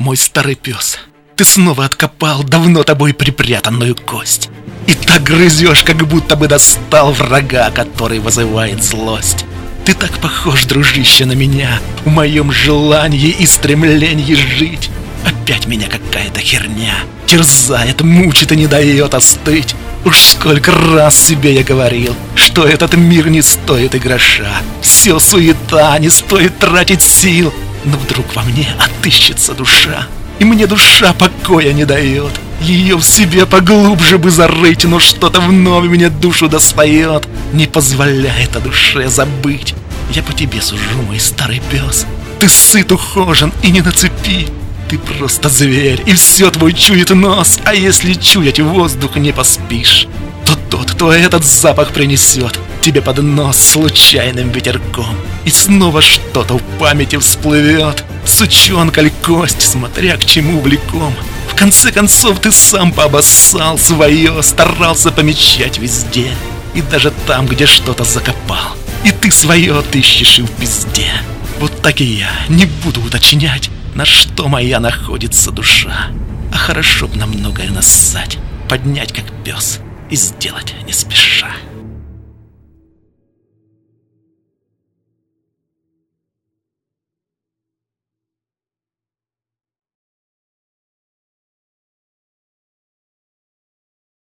мой старый пес, ты снова откопал давно тобой припрятанную кость. И так грызешь, как будто бы достал врага, который вызывает злость. Ты так похож, дружище, на меня, в моем желании и стремлении жить. Опять меня какая-то херня терзает, мучит и не дает остыть. Уж сколько раз себе я говорил, что этот мир не стоит и гроша. Все суета, не стоит тратить сил. Но вдруг во мне отыщется душа, и мне душа покоя не дает. Ее в себе поглубже бы зарыть, но что-то вновь мне душу достает, не позволяет о душе забыть. Я по тебе сужу, мой старый пес. Ты сыт, ухожен и не на цепи. Ты просто зверь, и все твой чует нос. А если чуять воздух не поспишь, то тот, кто этот запах принесет тебе под нос случайным ветерком. И снова что-то в памяти всплывет, сучонка ли кость, смотря к чему влеком. В конце концов ты сам пообоссал свое, старался помечать везде, и даже там, где что-то закопал. И ты свое отыщешь и в пизде. Вот так и я не буду уточнять, на что моя находится душа. А хорошо б на многое нассать, поднять как пес и сделать не спеша.